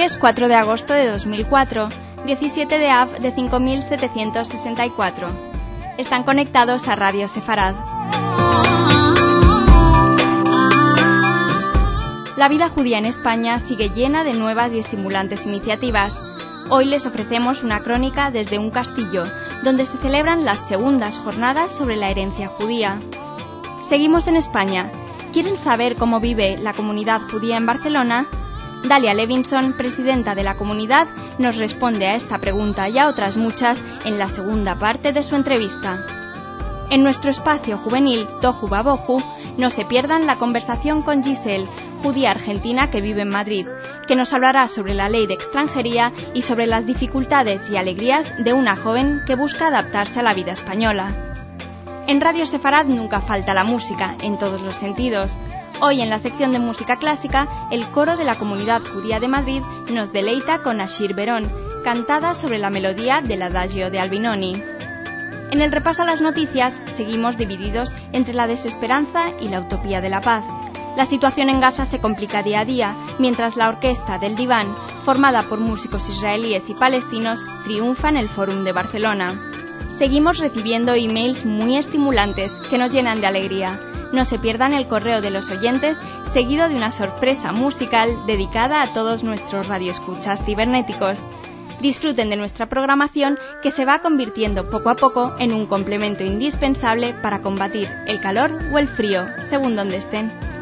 es 4 de agosto de 2004, 17 de Av de 5764. Están conectados a Radio Sefarad. La vida judía en España sigue llena de nuevas y estimulantes iniciativas. Hoy les ofrecemos una crónica desde un castillo, donde se celebran las segundas jornadas sobre la herencia judía. Seguimos en España. ¿Quieren saber cómo vive la comunidad judía en Barcelona? Dalia Levinson, presidenta de la comunidad, nos responde a esta pregunta y a otras muchas en la segunda parte de su entrevista. En nuestro espacio juvenil Tohu Babohu, no se pierdan la conversación con Giselle, judía argentina que vive en Madrid, que nos hablará sobre la ley de extranjería y sobre las dificultades y alegrías de una joven que busca adaptarse a la vida española. En Radio Sefarad nunca falta la música, en todos los sentidos. Hoy en la sección de música clásica, el coro de la comunidad judía de Madrid nos deleita con Ashir Verón, cantada sobre la melodía del Adagio de Albinoni. En el repaso a las noticias, seguimos divididos entre la desesperanza y la utopía de la paz. La situación en Gaza se complica día a día, mientras la orquesta del Diván, formada por músicos israelíes y palestinos, triunfa en el Fórum de Barcelona. Seguimos recibiendo emails muy estimulantes que nos llenan de alegría. No se pierdan el correo de los oyentes, seguido de una sorpresa musical dedicada a todos nuestros radioescuchas cibernéticos. Disfruten de nuestra programación, que se va convirtiendo poco a poco en un complemento indispensable para combatir el calor o el frío, según donde estén.